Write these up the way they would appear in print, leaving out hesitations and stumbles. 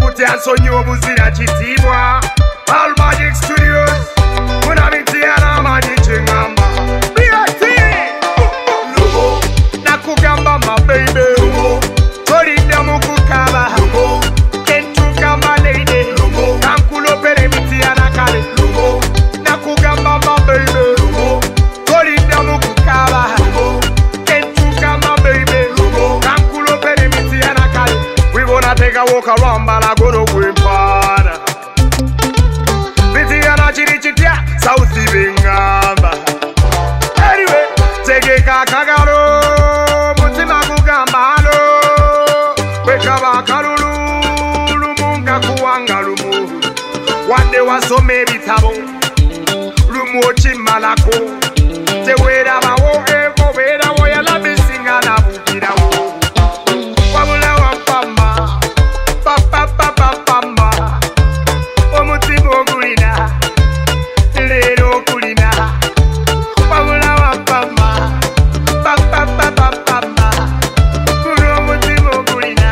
Nsonyi obuzira kitibwa All Magic Studios Muna mitiana magic ngamba BRT Lugo Nakugamba my baby Lugo Tolinda mukukaba Lugo Kentuka my lady Lugo Kankulo pere mitiana kale Lugo Nakugamba my baby Lugo Tolinda mukukaba Lugo Kentuka my baby Lugo Kankulo pere mitiana kale We gonna take a walk around Balagoro Wimpana Mitiana chirichitia Southi Bingamba Anyway Tegeka kagaro Mutima kugambalo Wekaba karulu Lumunga kuwanga lumu Wande wasome bitabo Lumu chimalako Tewera bawo eko Wera woya labisinga na bukira wo Wabula wampamba Papa Omutima ogulina Lero okulina Wabula wampamba Papa Kuno omutima ogulina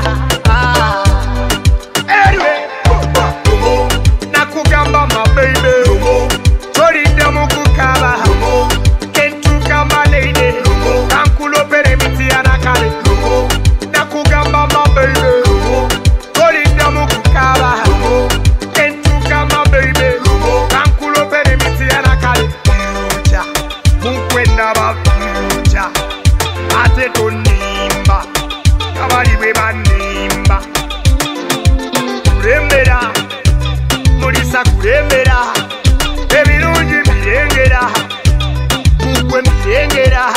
Anyway Nakugamba my baby Tolinda mukukaba Kentuka my lady Kankulo pere mitiana kale Nakugamba my baby Tolinda mukukaba Kentuka my baby Kankulo pere mitiana kale Future Mukwenda ba future Ate tonimba Kabaliwe banimba Kurembera Mulisa kurembera Ebirungi birengera Mukwe mirengera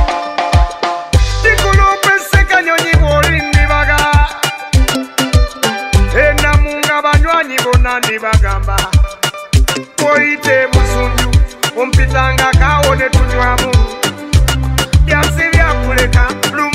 Tikulupe kanyonyi boli nibaga Ena munga banywanyi bona nibagamba Koite musunju Umpitanga kaone tunywamu Byasi byakuleka